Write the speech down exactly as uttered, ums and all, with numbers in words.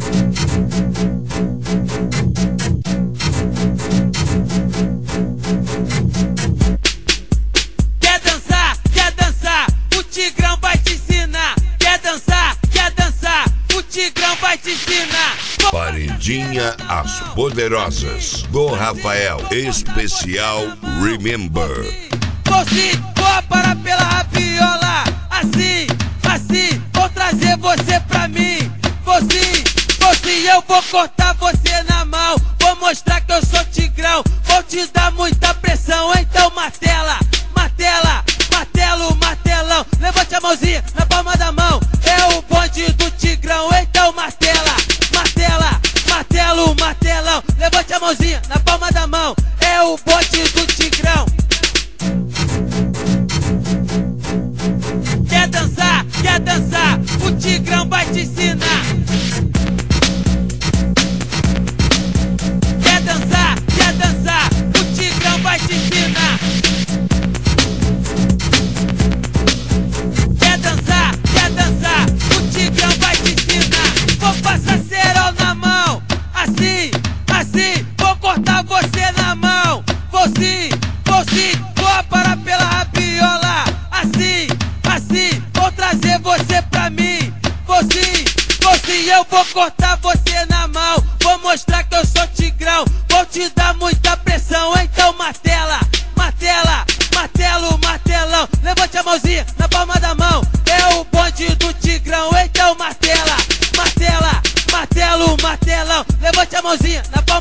Quer dançar, quer dançar, o Tigrão vai te ensinar. Quer dançar, quer dançar, o Tigrão vai te ensinar. Paredinha As Poderosas, do Rafael, especial Remember. Vou sim, vou parar pela rabiola. Assim, assim, vou trazer você pra mim. Vou sim, vou sim, eu vou cortar você na mão. Vou mostrar que eu sou Tigrão. Vou te dar muita pressão, então martela, martela, martelo, martelão. Levante a mãozinha na palma da mão. É o bonde do Tigrão, então martela, martela, martelo, martelão. Levante a mãozinha na palma da mão. É o bonde do Tigrão. Quer dançar, quer dançar, o Tigrão vai te ensinar. Quer dançar, quer dançar, o Tigrão vai te ensinar. Quer dançar, quer dançar, o Tigrão vai te ensinar. Vou passar cerol na mão, assim, assim, vou cortar você na mão. Vou sim, vou sim, vou parar pela rabiola. Assim, assim, vou trazer você pra mim. Vou sim, vou sim, eu vou cortar você na mão. Vou mostrar que eu sou Tigrão. Vou te dar muita pressão, então martela, martela, martelo, martelão. Levante a mãozinha na palma da mão. É o bonde do Tigrão, então martela, martela, martelo, martelão. Levante a mãozinha na palma da mão.